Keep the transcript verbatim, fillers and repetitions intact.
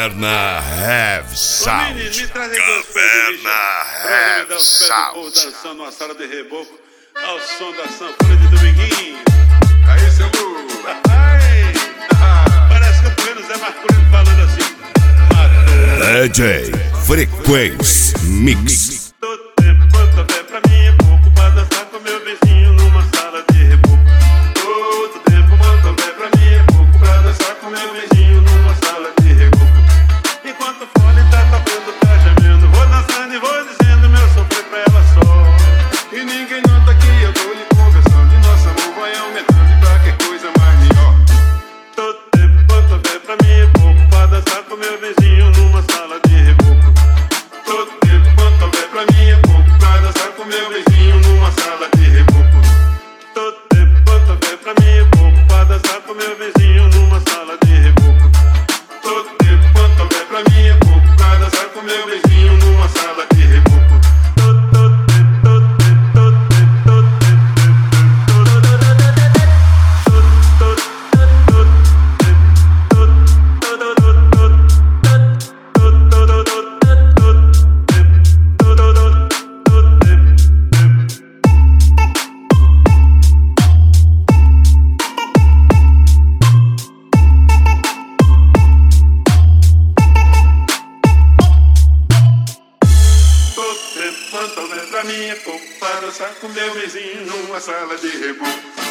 Caverna Have Sound. Caverna Have Sound. Dançando uma sala de reboco ao som da sanfona de Dominguinho. Aí, seu Lu. Ai, parece que eu tô vendo Zé Marcolino falando assim. Matou. D J Frequência Mix. Todo tempo quanto houver pra mim é pouco pra dançar com meu vizinho numa sala de reboco. Todo tempo quanto houver pra mim é pouco pra dançar com meu vizinho numa sala de reboco. Enquanto o fone tá tocando, tá gemendo, vou dançando e vou dizendo meu sofrer pra ela só. E ninguém nota que eu tô lhe conversando, e nosso amor vai aumentando, e pra que coisa mais melhor. Todo tempo quanto houver pra mim é pouco pra dançar com meu vizinho numa sala de reboco. Todo tempo quanto houver pra mim é pouco pra dançar com meu vizinho numa sala de reboco. Todo tempo quanto houver pra mim é pouco pra dançar com meu vizinho numa sala de reboco. Todo tempo quanto houver pra mim é pouco pra dançar com meu vizinho numa sala de reboco. Quanto houver pra mim é pouco pra dançar com meu vizinho numa sala de reboco.